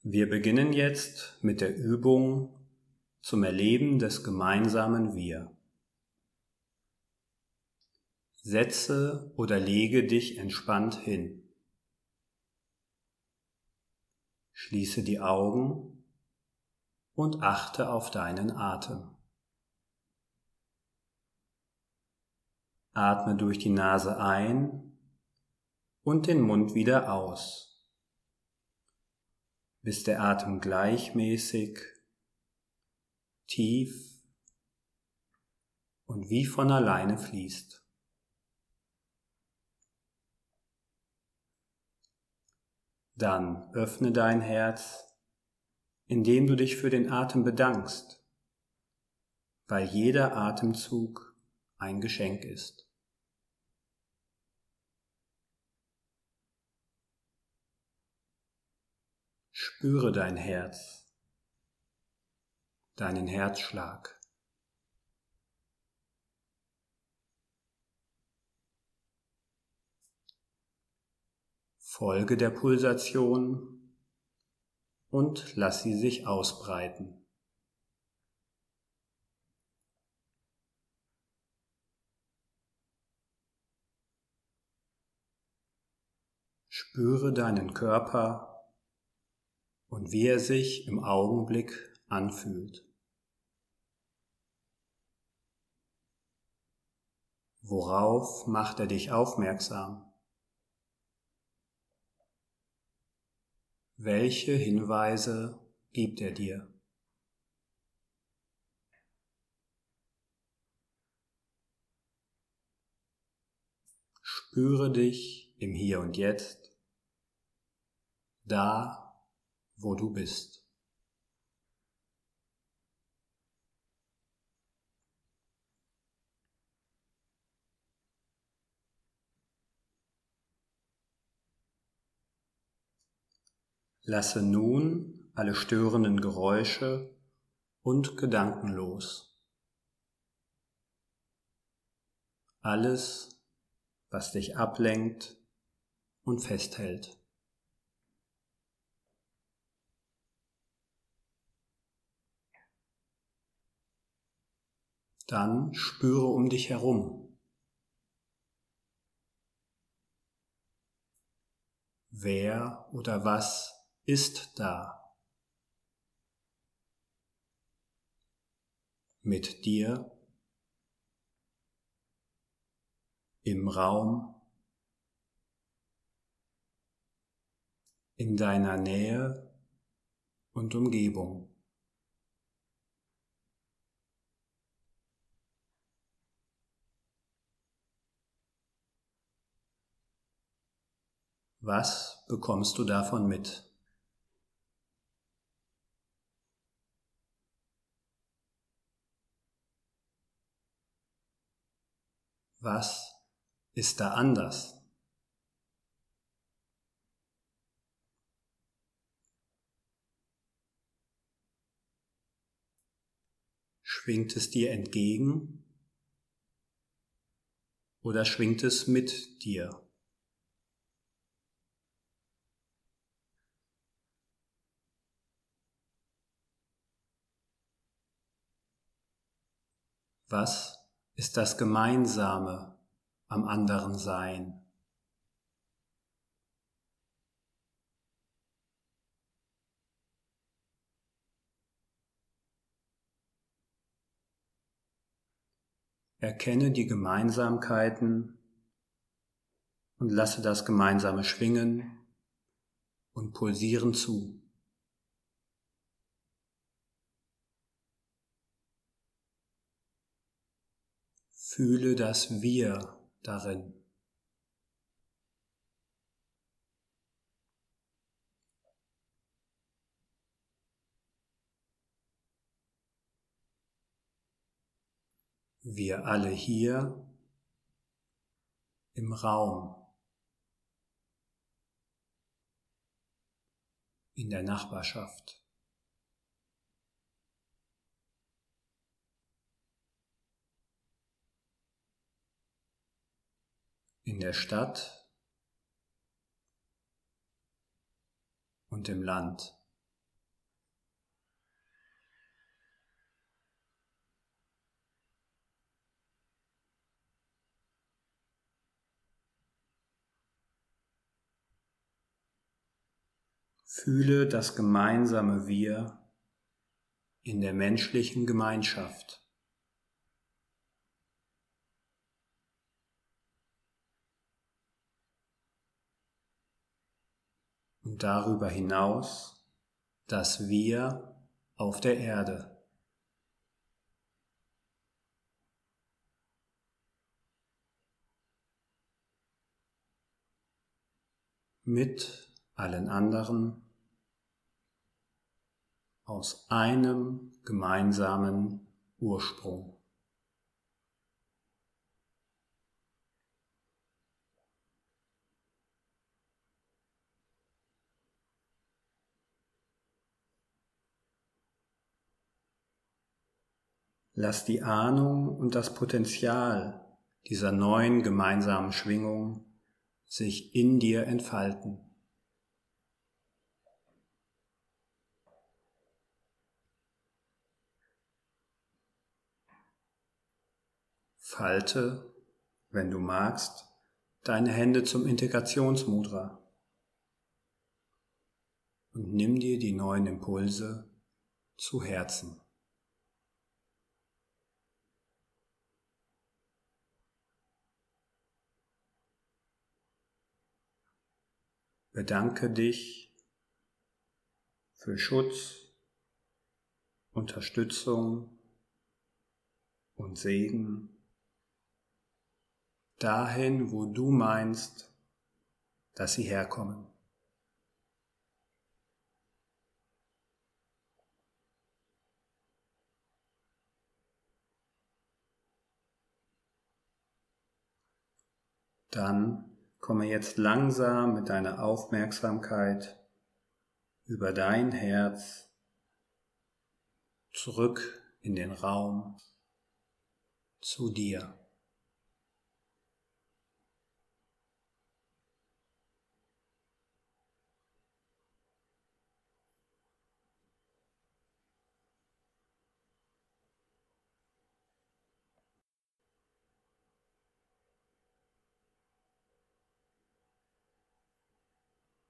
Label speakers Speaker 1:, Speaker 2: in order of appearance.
Speaker 1: Wir beginnen jetzt mit der Übung zum Erleben des gemeinsamen Wir. Setze oder lege dich entspannt hin. Schließe die Augen und achte auf deinen Atem. Atme durch die Nase ein und den Mund wieder aus, bis der Atem gleichmäßig, tief und wie von alleine fließt. Dann öffne dein Herz, indem du dich für den Atem bedankst, weil jeder Atemzug ein Geschenk ist. Spüre dein Herz, deinen Herzschlag. Folge der Pulsation und lass sie sich ausbreiten. Spüre deinen Körper und wie er sich im Augenblick anfühlt. Worauf macht er dich aufmerksam? Welche Hinweise gibt er dir? Spüre dich im Hier und Jetzt, da, wo du bist. Lasse nun alle störenden Geräusche und Gedanken los. Alles, was dich ablenkt und festhält. Dann spüre um dich herum. Wer oder was ist da? Mit dir? Im Raum? In deiner Nähe und Umgebung? Was bekommst du davon mit? Was ist da anders? Schwingt es dir entgegen oder schwingt es mit dir? Was ist das Gemeinsame am anderen Sein? Erkenne die Gemeinsamkeiten und lasse das Gemeinsame schwingen und pulsieren zu. Fühle das Wir darin. Wir alle hier im Raum, in der Nachbarschaft. In der Stadt und im Land. Fühle das gemeinsame Wir in der menschlichen Gemeinschaft. Und darüber hinaus das Wir auf der Erde. Mit allen anderen aus einem gemeinsamen Ursprung. Lass die Ahnung und das Potenzial dieser neuen gemeinsamen Schwingung sich in dir entfalten. Falte, wenn du magst, deine Hände zum Integrationsmudra und nimm dir die neuen Impulse zu Herzen. Bedanke dich für Schutz, Unterstützung und Segen dahin, wo du meinst, dass sie herkommen. Dann komme jetzt langsam mit deiner Aufmerksamkeit über dein Herz zurück in den Raum zu dir.